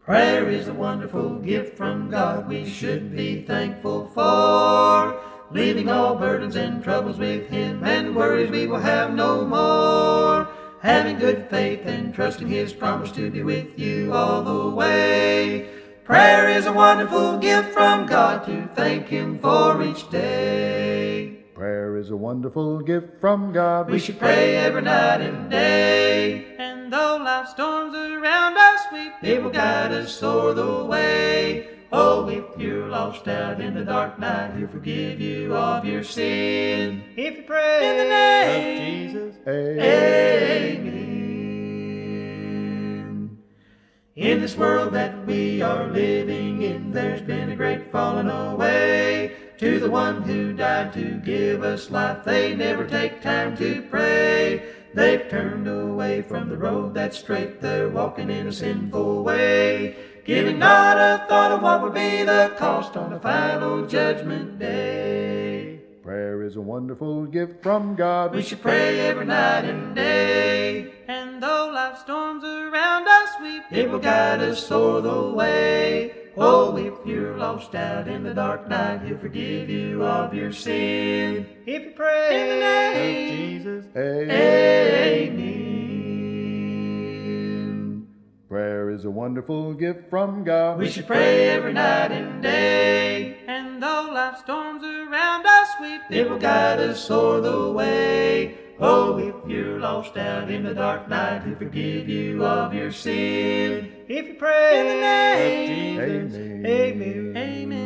Prayer is a wonderful gift from God we should be thankful for. Leaving all burdens and troubles with Him, and worries we will have no more. Having good faith and trusting His promise to be with you all the way. Prayer is a wonderful gift from God to thank Him for each day. Prayer is a wonderful gift from God. We should pray every night and day. And though life storms around us sweep, it will guide us o'er the way. Oh, if you're lost out in the dark night, He'll forgive you of your sin. If you pray in the name of Jesus, amen. In this world that we are living in, there's been a great falling away. To the one who died to give us life, they never take time to pray. They've turned away from the road that's straight, they're walking in a sinful way, giving not a thought of what would be the cost on the final judgment day. Prayer is a wonderful gift from God. We should pray every night and day. And though life storms around us sweep, it will guide us o'er the way. Oh, if you're lost out in the dark night, He'll forgive you of your sin. If you pray in the name of Jesus, amen. Prayer is a wonderful gift from God. We should pray every night and day. And though life storms around us sweep, it will guide us o'er the way. Oh, if you're lost out in the dark night, He'll forgive you of your sin. If you pray in the name of Jesus, amen. Amen.